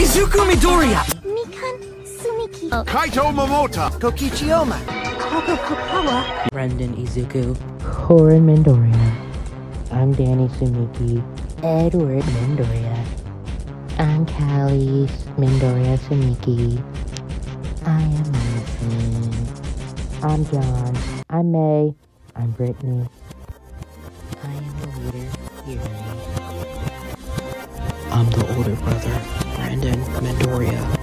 Izuku Midoriya! Mikan Sumiki. Kaito Momota! Kokichiyama! Kogo Kokawa. Brendan Izuku. Horan Midoriya. I'm Danny Sumiki. Edward Midoriya. I'm Callie Midoriya Sumiki. I am Madison. I'm John. I'm May. I'm Brittany. I am the leader. Here. I'm the older brother, Brandon Midoriya.